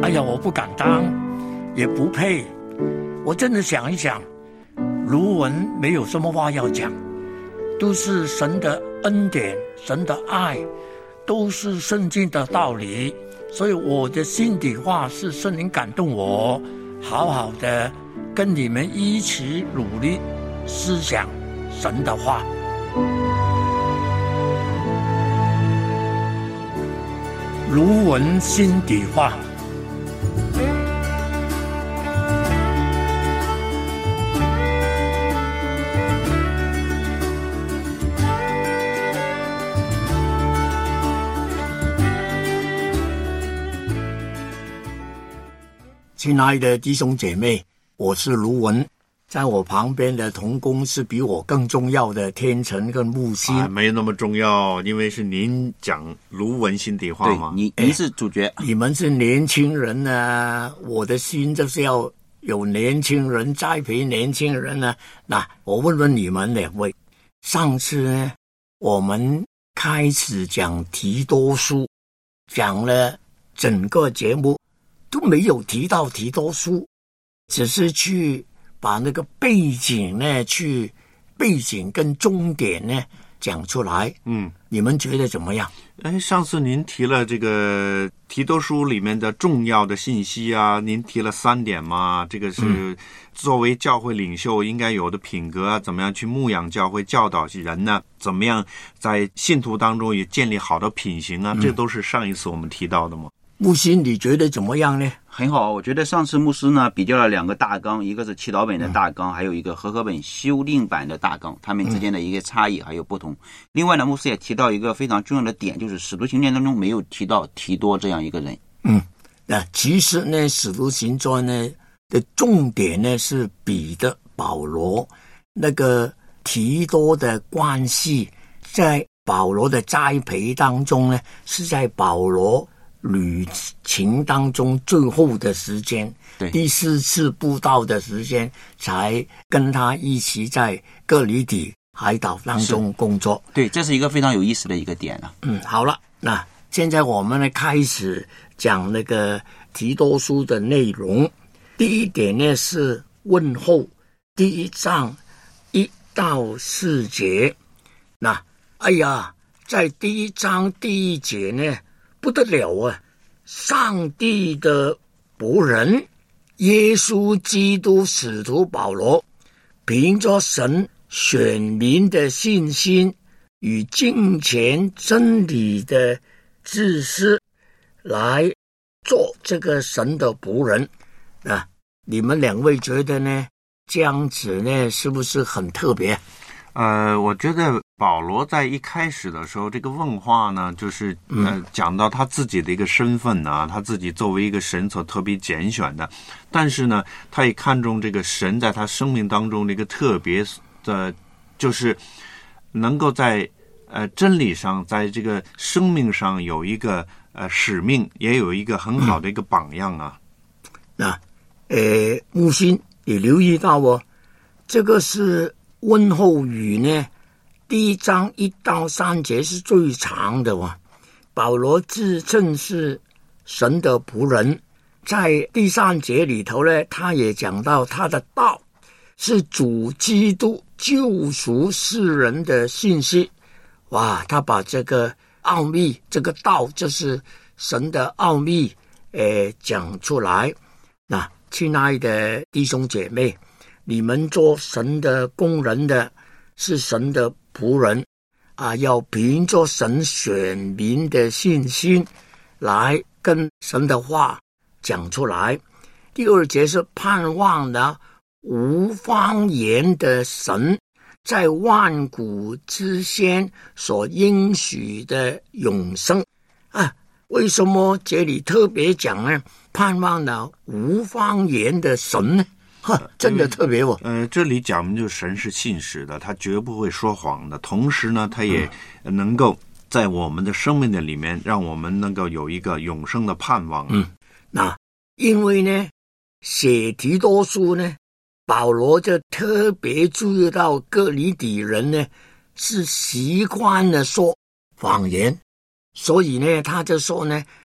哎呀，我不敢当，也不配。我真的想一想，卢文没有什么话要讲，都是神的恩典，神的爱，都是圣经的道理。所以我的心底话是圣灵感动我，好好的跟你们一起努力思想神的话。卢文心底话。亲爱的弟兄姐妹，我是卢文，在我旁边的同工是比我更重要的天成跟木星。 没那么重要，因为是您讲卢文心底话嘛。 您是主角， 你们是年轻人呢，我的心就是要有年轻人，栽培年轻人呢。那我问问你们两位，上次呢，我们开始讲提多书，讲了整个节目都没有提到提多书，只是去把那个背景呢，背景跟重点呢讲出来。你们觉得怎么样？ 上次您提了这个提多书里面的重要的信息啊，您提了3点嘛，这个是作为教会领袖应该有的品格啊，怎么样去牧养教会，教导人呢？怎么样在信徒当中也建立好的品行啊？这都是上一次我们提到的嘛。 木星你觉得怎么样呢？ 很好，我觉得上次牧师呢比较了2个大纲，一个是祈祷本的大纲，还有一个和合本修订版的大纲，他们之间的一个差异还有不同。另外呢，牧师也提到一个非常重要的点，就是使徒行传当中没有提到提多这样一个人。 那其实呢，使徒行传呢的重点呢是彼得、保罗，那个提多的关系在保罗的栽培当中呢，是在保罗旅程当中最后的时间，第4次布道的时间，才跟他一起在哥里底海岛当中工作。 对，这是一个非常有意思的一个点啊。 好了，那现在我们呢开始讲那个提多书的内容。第1点呢是问候，第1章1到4节。那在第1章第1节呢不得了啊！上帝的仆人耶稣基督使徒保罗，凭着神选民的信心与敬虔真理的知识来做这个神的仆人。你们2位觉得呢？这样子呢是不是很特别？ 我觉得保罗在一开始的时候，这个问话呢，就是讲到他自己的一个身份啊，他自己作为一个神所特别拣选的，但是呢，他也看重这个神在他生命当中的一个特别的，就是能够在真理上，在这个生命上有一个使命，也有一个很好的一个榜样啊。 木星也留意到这个是问候语呢，第1章1到3节是最长的保罗自称是神的仆人，在第3节里头呢，他也讲到他的道是主基督救赎世人的信息。他把这个奥秘，这个道就是神的奥秘讲出来。那亲爱的弟兄姐妹，你们做神的工人的，是神的仆人要凭着神选民的信心来跟神的话讲出来。第2节是盼望了无方言的神在万古之先所应许的永生为什么这里特别讲呢？盼望了无方言的神呢？真的特别这里讲就是神是信实的，他绝不会说谎的，同时呢，他也能够在我们的生命的里面，让我们能够有一个永生的盼望。 那因为呢，写提多书呢，保罗就特别注意到哥里底人呢是习惯了说谎言，所以呢，他就说呢，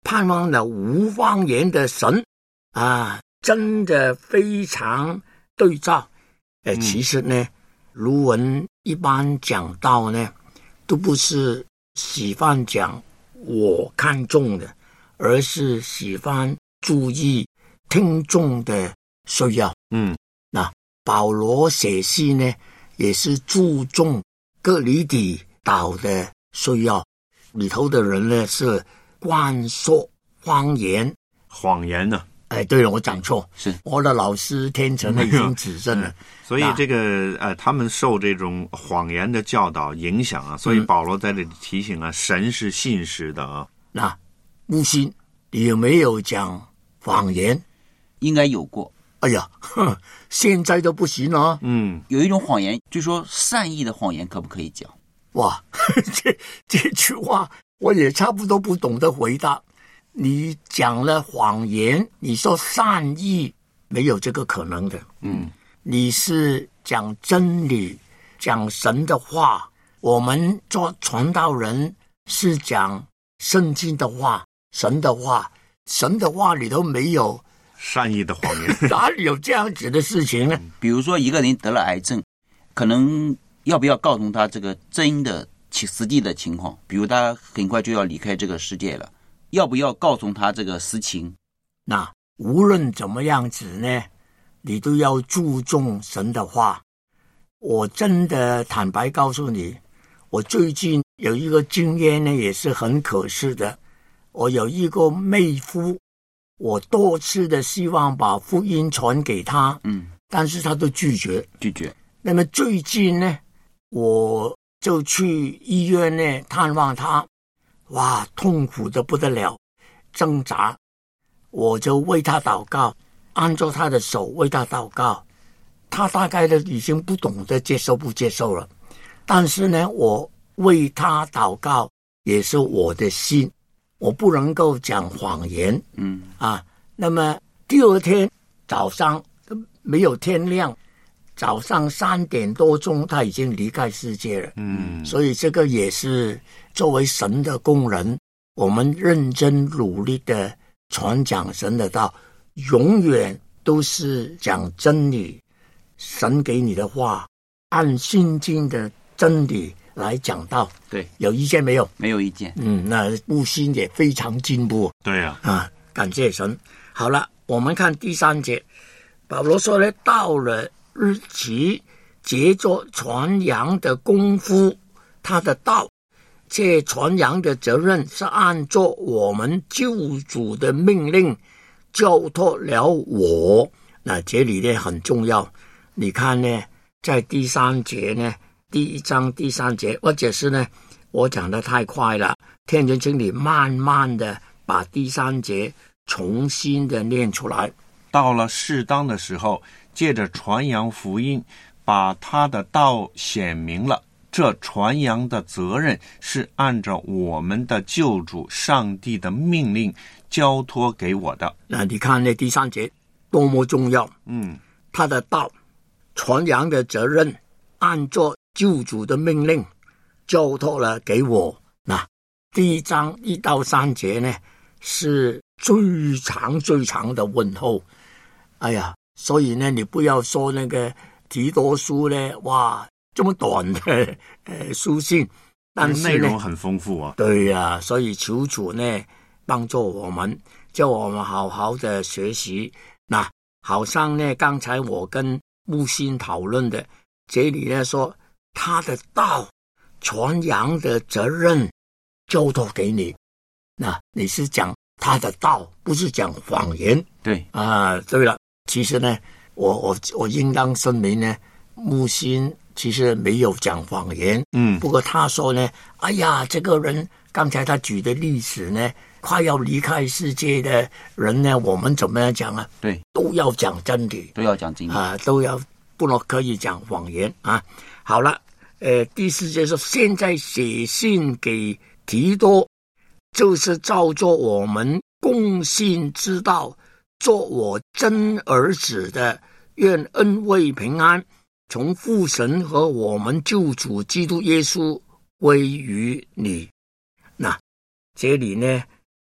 盼望了无谎言的神啊，真的非常对照。其实呢，卢文一般讲道呢，都不是喜欢讲我看重的，而是喜欢注意听众的需要。那保罗写信呢，也是注重哥林多岛的需要，里头的人呢是灌输谎言呢。 对了，我讲错， 是我的老师天成已经指正了。 所以这个他们受这种谎言的教导影响啊，所以保罗在这里提醒啊，神是信实的啊。 那木心，你有没有讲谎言？ 应该有过。 哎呀，现在都不行了。 有一种谎言，就说善意的谎言可不可以讲？ 哇，这句话我也差不多不懂得回答。你讲了谎言，你说善意，没有这个可能的。你是讲真理，讲神的话。我们做传道人是讲圣经的话，神的话，神的话里头没有善意的谎言， 哪里有这样子的事情呢？ 比如说一个人得了癌症，可能要不要告诉他这个真的实际的情况？比如他很快就要离开这个世界了，要不要告诉他这个实情？ 那无论怎么样子呢，你都要注重神的话。我真的坦白告诉你，我最近有一个经验呢，也是很可惜的。我有一个妹夫，我多次的希望把福音传给他，但是他都拒绝。那么最近呢，我就去医院呢探望他，哇，痛苦的不得了，挣扎。我就为他祷告，按照他的手为他祷告。他大概的已经不懂得接受不接受了，但是呢，我为他祷告也是我的心，我不能够讲谎言。那么第二天早上没有天亮，早上3点多钟他已经离开世界了。所以这个也是作为神的工人，我们认真努力的传讲神的道，永远都是讲真理，神给你的话，按圣经的真理来讲道。 对， 有意见没有？ 没有意见。 那悟性也非常进步。 对啊， 感谢神。好了，我们看第3节，保罗说呢，到了日期，借着传扬的功夫，他的道，这传扬的责任是按照我们救主的命令交托了我。那这里呢很重要，你看呢，在第3节呢，第1章第3节，或者是呢，我讲得太快了，天人经理慢慢的把第3节重新的念出来。 到了适当的时候，借着传扬福音，把他的道显明了。这传扬的责任是按照我们的救主上帝的命令交托给我的。 那你看呢，第3节多么重要。他的道传扬的责任按照救主的命令交托了给我。那第1章1到3节呢，是最长最长的问候。哎呀，所以呢，你不要说那个提多书呢，哇，这么短的书信，但是内容很丰富啊。 对啊，所以求主呢帮助我们，叫我们好好的学习。那好像呢，刚才我跟木心讨论的，这里呢说他的道传扬的责任交托给你，那你是讲他的道，不是讲谎言。 对对了，其实呢，我应当声明呢，木心其实没有讲谎言。不过他说呢，哎呀，这个人刚才他举的例子呢，快要离开世界的人呢，我们怎么样讲啊？ 对， 都要讲真理， 都要讲真理都要不能可以讲谎言啊。好了，第4节说，现在写信给提多，就是照着我们共信之道，做我真儿子的，愿恩惠平安从父神和我们救主基督耶稣归于你。那这里呢，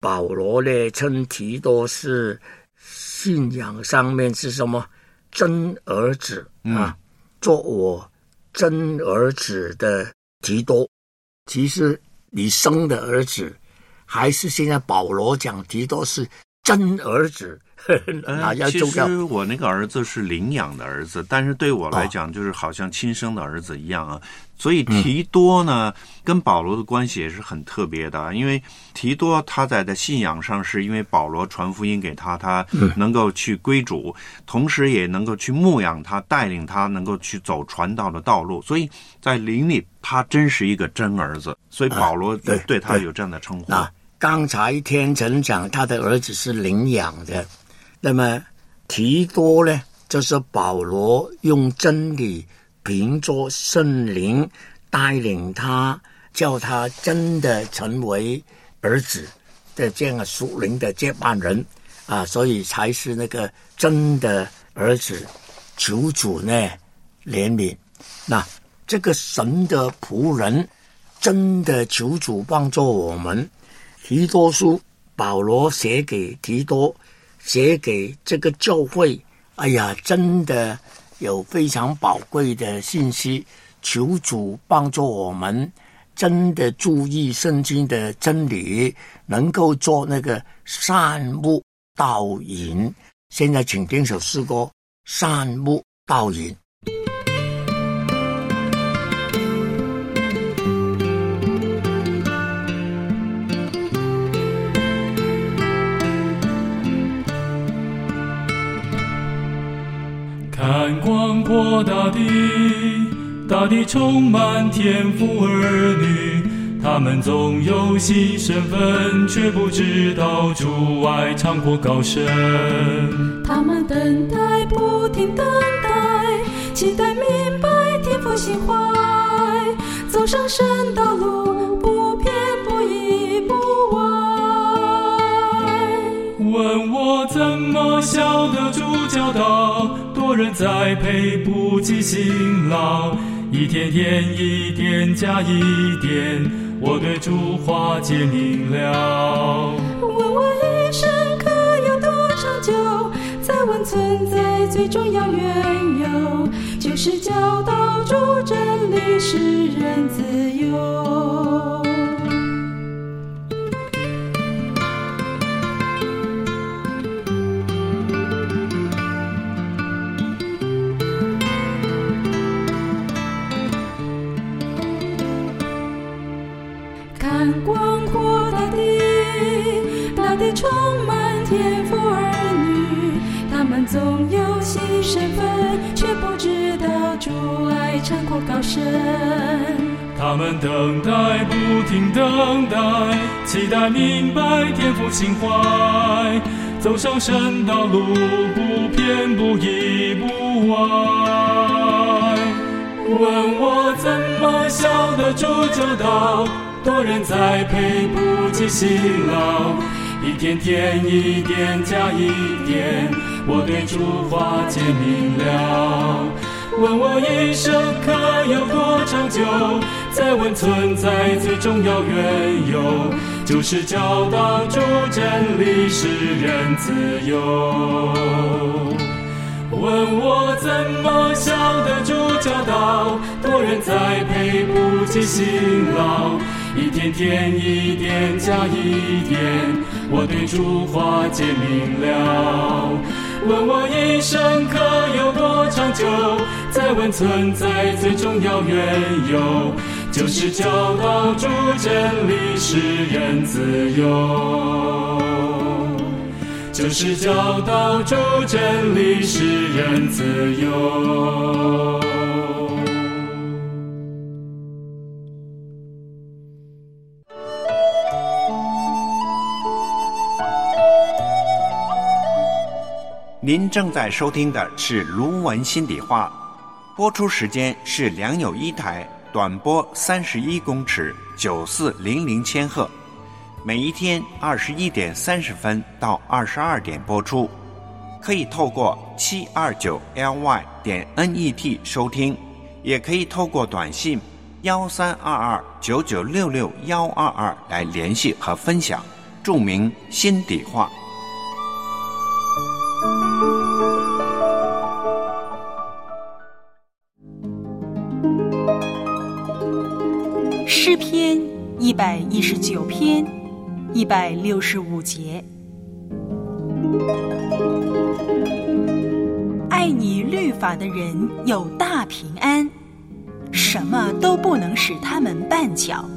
保罗呢称提多是信仰上面是什么真儿子啊，做我真儿子的提多。其实你生的儿子，还是现在保罗讲提多是真儿子。 其实我那个儿子是领养的儿子，但是对我来讲就是好像亲生的儿子一样啊。所以提多呢，跟保罗的关系也是很特别的，因为提多他在的信仰上是因为保罗传福音给他，他能够去归主，同时也能够去牧养他，带领他能够去走传道的道路，所以在灵里他真是一个真儿子，所以保罗对他有这样的称呼。 刚才天成讲他的儿子是领养的，那么提多呢，就是保罗用真理凭着圣灵带领他，叫他真的成为儿子的这样的属灵的接班人啊，所以才是那个真的儿子。求主呢怜悯，那这个神的仆人真的求主帮助我们。提多书保罗写给提多，写给这个教会，哎呀，真的有非常宝贵的信息，求主帮助我们真的注意圣经的真理，能够做那个善牧导引。现在请听首诗歌，善牧导引。 看广阔大地，大地充满天父儿女，他们总有新身份，却不知道主爱长阔高深。 他们等待，不停等待，期待明白天父心怀，走上神道路，不偏不倚不歪。 问我怎么晓得主教导，多人栽培不计辛劳，一天天一点加一点，我对主话解明了。 问我一生可有多长久，再问存在最重要缘由，就是教导主真理，使人自由。看广阔大地，大地充满天父儿女，他们总有新身份，却不知道主爱长阔高深。 他们等待，不停等待，期待明白天父心怀，走上神道路，不偏不倚不歪。问我怎么晓得主教导，多人栽培不计辛劳，一天天一点加一点，我对主话解明了。问我一生可有多长久，再问存在最重要缘由，就是教导主真理，使人自由。问我怎么晓得主教导，多人栽培不计辛劳，一天天一点加一点，我对主话解明了。问我一生可有多长久，再问存在最重要缘由，就是教导主真理，使人自由。就是教导主真理，使人自由。 您正在收听的是卢文心理话，播出时间是良友一台，短波31公尺，9400千赫，每一天21点30分到22点播出，可以透过729ly.net 收听，也可以透过短信132299662122来联系和分享。 著名心底话。 诗篇119篇165节，爱你律法的人有大平安，什么都不能使他们绊脚。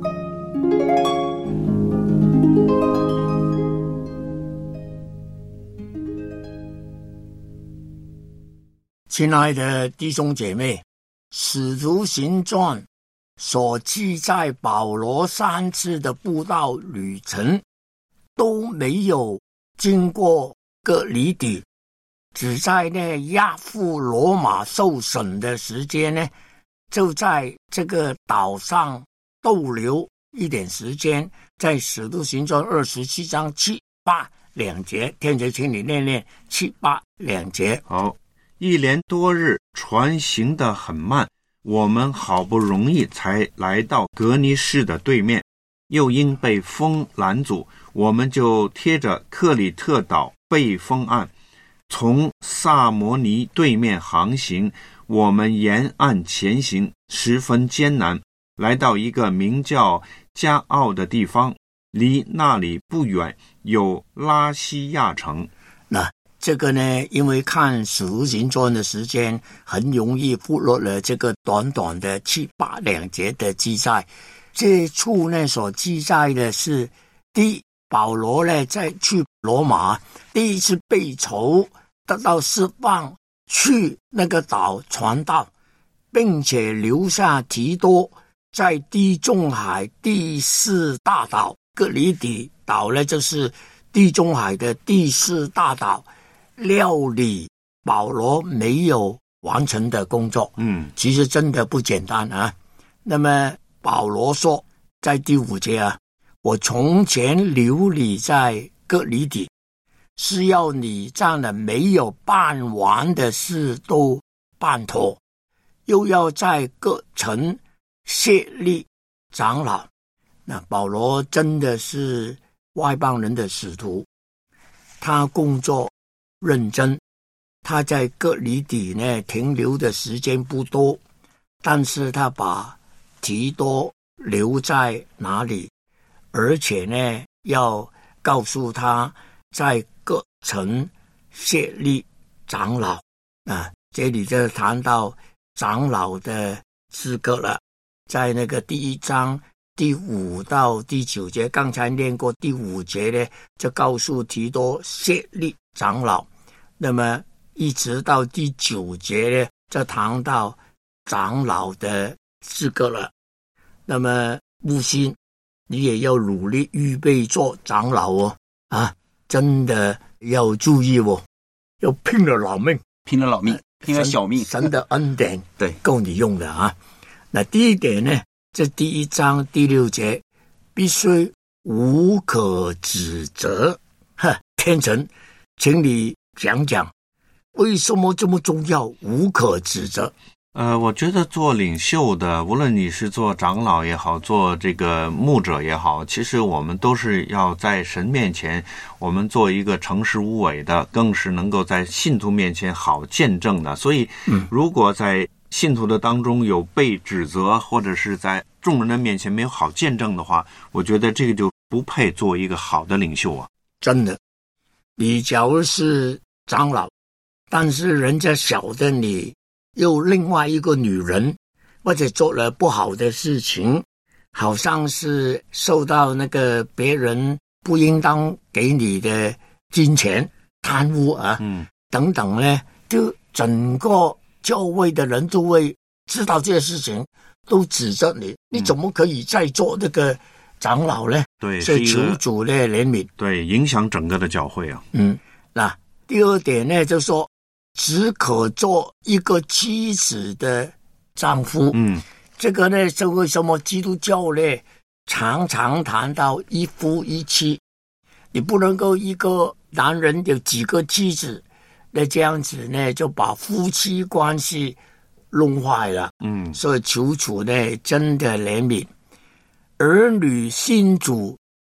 亲爱的弟兄姐妹，使徒行传所记载保罗3次的布道旅程都没有经过各里底，只在亚父罗马受审的时间呢，就在这个岛上逗留一点时间。在使徒行传27章7、8两节，天杰请你念念7、8两节。 好，一连多日船行得很慢，我们好不容易才来到格尼市的对面，又因被风拦阻，我们就贴着克里特岛背风岸，从萨摩尼对面航行。我们沿岸前行，十分艰难，来到一个名叫加奥的地方，离那里不远有拉西亚城。 那这个呢，因为看使徒行传的时间，很容易忽略了这个短短的7、8两节的记载。这处呢所记载的是，第一，保罗呢在去罗马第一次被囚得到释放，去那个岛传道，并且留下提多在地中海第4大岛各里底岛呢，就是地中海的第4大岛料理保罗没有完成的工作。其实真的不简单啊。那么保罗说在第5节啊，我从前留你在各里底，是要你将了没有办完的事都办妥，又要在各城设立长老。那保罗真的是外邦人的使徒，他工作认真，他在各里底呢停留的时间不多，但是他把提多留在哪里，而且呢要告诉他在各城设立长老啊。这里就谈到长老的资格了，在那个第1章第5到第9节，刚才念过第5节呢，就告诉提多设立长老。那么一直到第9节呢，就谈到长老的资格了。那么木星，你也要努力预备做长老哦，真的要注意哦，要拼了老命， 拼了小命， 神的恩典对够你用的啊。那第一点呢，这第1章第6节必须无可指责。天成，请你讲讲为什么这么重要，无可指责。 我觉得做领袖的，无论你是做长老也好，做这个牧者也好，其实我们都是要在神面前，我们做一个诚实无伪的，更是能够在信徒面前好见证的。所以如果在信徒的当中有被指责，或者是在众人的面前没有好见证的话，我觉得这个就不配做一个好的领袖啊。 真的，你假如是长老，但是人家晓得你又另外一个女人，或者做了不好的事情，好像是受到那个别人不应当给你的金钱贪污啊，等等呢，就整个教会的人都会知道这些事情，都指责你，你怎么可以再做这个长老呢？ 对， 所以求主的怜悯， 对，影响整个的教会啊。 那第2点呢，就说只可做一个妻子的丈夫。这个呢是为什么基督教呢常常谈到一夫一妻，你不能够一个男人有几个妻子，那这样子呢就把夫妻关系弄坏了。所以求主呢真的怜悯，儿女信主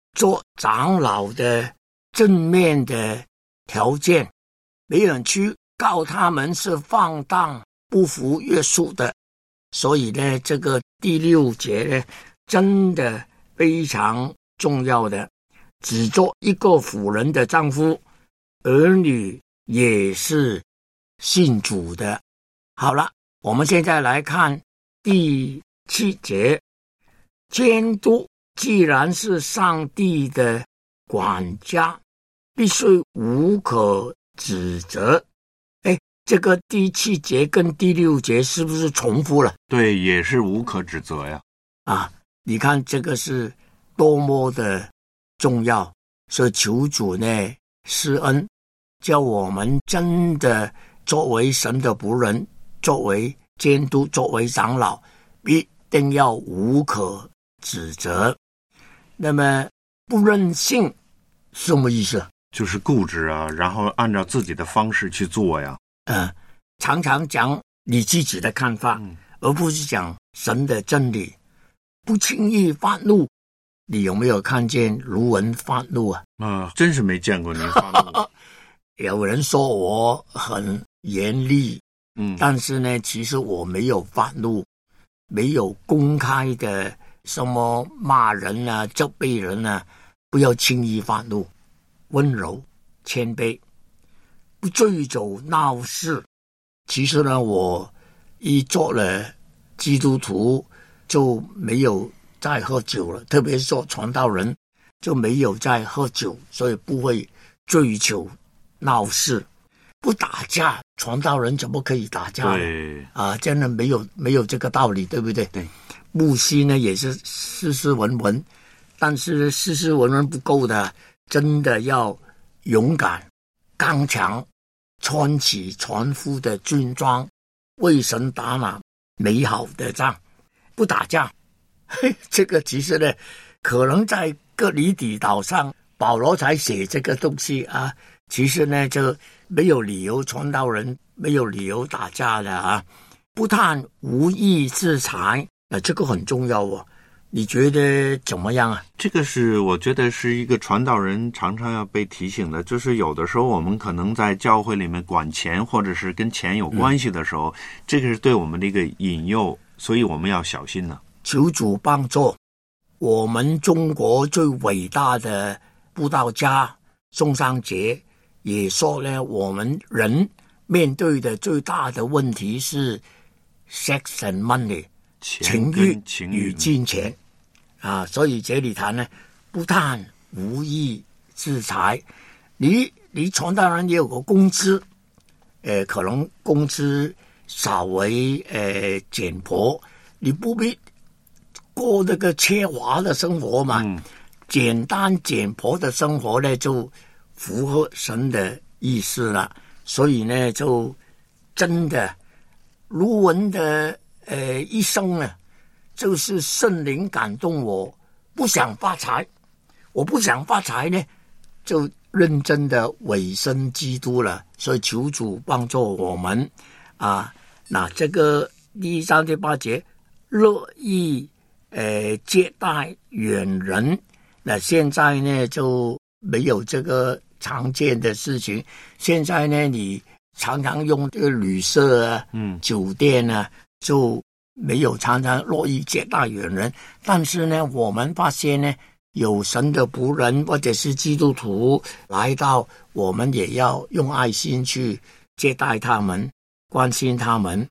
做长老的正面的条件，没人去告他们是放荡不服约束的。所以呢，这个第6节呢，真的非常重要的，只做一个妇人的丈夫，儿女也是信主的。好了，我们现在来看第7节，监督既然是上帝的管家，必须无可指责。这个第7节跟第6节是不是重复了？ 对，也是无可指责呀。 你看这个是多么的重要，所以求主呢施恩，叫我们真的作为神的仆人，作为监督，作为长老，一定要无可指责。那么不任性什么意思？ 就是固执啊，然后按照自己的方式去做呀。 常常讲你自己的看法，而不是讲神的真理。不轻易发怒，你有没有看见卢文发怒啊？ 真是没见过您发怒。 有人说我很严厉，但是呢，其实我没有发怒，没有公开的什么骂人啊、责备人啊，不要轻易发怒，温柔、谦卑，不追逐闹事。其实呢，我一做了基督徒就没有再喝酒了，特别是做传道人就没有再喝酒，所以不会追求闹事，不打架。传道人怎么可以打架？ 对真的没有这个道理，对不对？ 对， 牧师呢也是斯斯文文，但是斯斯文文不够的，真的要勇敢、刚强，穿起船夫的军装，为神打那美好的仗，不打架。这个其实呢，可能在哥尼底岛上，保罗才写这个东西啊。其实呢，就没有理由传道人没有理由打架的啊。不但无义之财，这个很重要哦。你觉得怎么样啊？ 这个是我觉得是一个传道人常常要被提醒的，就是有的时候我们可能在教会里面管钱，或者是跟钱有关系的时候，这个是对我们的一个引诱，所以我们要小心呢。 求主帮助。我们中国最伟大的布道家宋尚节也说呢，我们人面对的最大的问题是 sex and money， 情欲与金钱所以这里谈呢，不但无义之财，你传道人也有个工资，可能工资稍微简朴，你不必过那个奢华的生活嘛，简单简朴的生活呢，就符合神的意思了。所以呢，就真的卢文的一生呢，就是圣灵感动我，不想发财，我不想发财呢，就认真的委身基督了。所以求主帮助我们那这个第3、第8节，乐意接待远人，那现在呢就没有这个常见的事情。现在呢，你常常用这个旅社啊、酒店啊，就没有常常乐意接待远人。但是呢，我们发现呢，有神的仆人或者是基督徒来到，我们也要用爱心去接待他们，关心他们。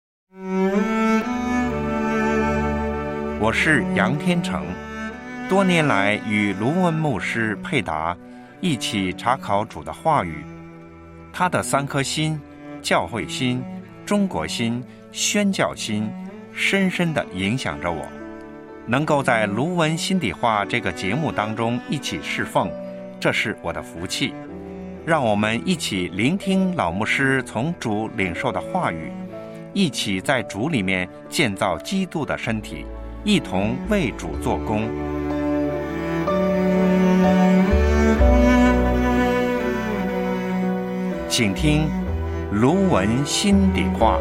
我是杨天成，多年来与卢文牧师配搭，一起查考主的话语。他的3颗心，教会心、中国心、宣教心，深深地影响着我。能够在卢文心底话这个节目当中一起侍奉，这是我的福气。让我们一起聆听老牧师从主领受的话语，一起在主里面建造基督的身体，一同为主做工。请听卢文心底话。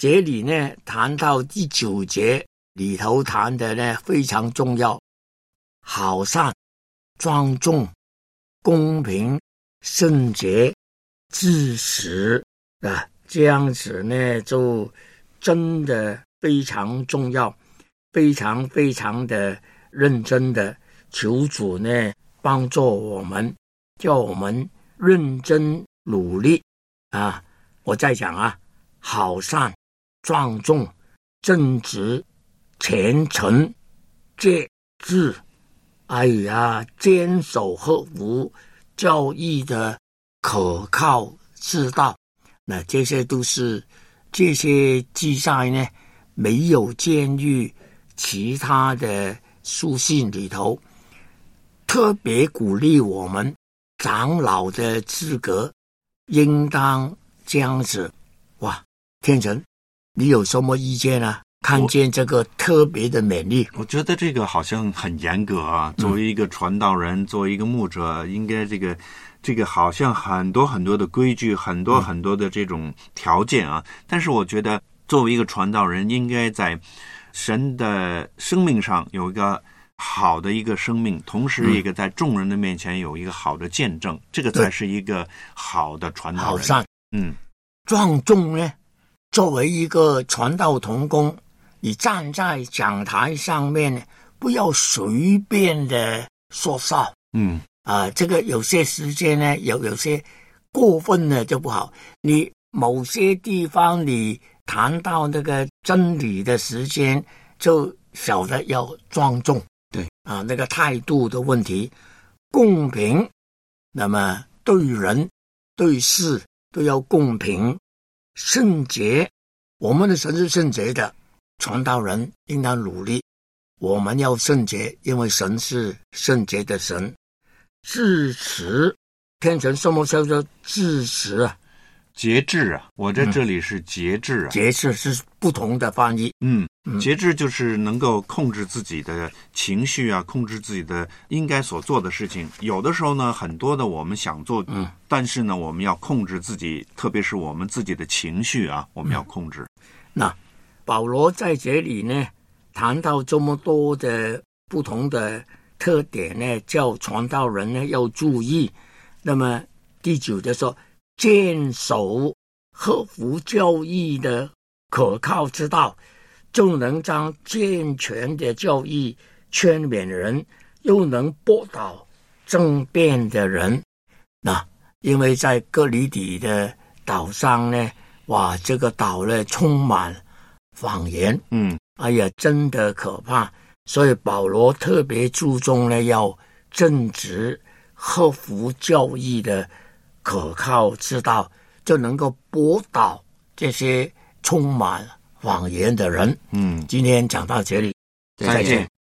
这里呢谈到第9节里头谈的呢非常重要，好善、庄重、公平、圣洁、知识啊，这样子呢就真的非常重要，非常非常的认真的求主呢帮助我们，叫我们认真努力啊！我再讲啊，好善、庄重、正直、虔诚、节制，哎呀，坚守合乎教义的可靠之道。那这些都是这些记载呢，没有见于其他的书信里头，特别鼓励我们长老的资格应当这样子。哇，天成，你有什么意见啊？看见这个特别的勉励， 我觉得这个好像很严格啊。作为一个传道人，作为一个牧者，应该这个好像很多很多的规矩，很多很多的这种条件啊。但是我觉得，作为一个传道人，应该在神的生命上有一个好的一个生命，同时一个在众人的面前有一个好的见证，这个才是一个好的传道人。 好善，庄重呢，作为一个传道同工，你站在讲台上面，不要随便的说笑。这个有些时间呢，有些过分了就不好。你某些地方你谈到那个真理的时间，就晓得要庄重。 对啊，那个态度的问题，公平，那么对人对事都要公平。圣洁，我们的神是圣洁的，传道人应当努力，我们要圣洁，因为神是圣洁的神。智持，天成什么叫做智持啊？ 节制啊，我在这里是节制啊。 节制是不同的翻译。 节制就是能够控制自己的情绪啊，控制自己的应该所做的事情。有的时候呢，很多的我们想做，但是呢，我们要控制自己，特别是我们自己的情绪啊，我们要控制。 那保罗在这里呢，谈到这么多的不同的特点呢，叫传道人呢要注意。那么第9节说，坚守合乎教义的可靠之道，就能将健全的教义劝勉人，又能驳倒争辩的人。那因为在哥里底的岛上呢，哇，这个岛呢充满谎言，哎呀，真的可怕。所以保罗特别注重呢，要正直合乎教义的可靠之道，就能够驳倒这些充满谎言的人。今天讲到这里， 再见。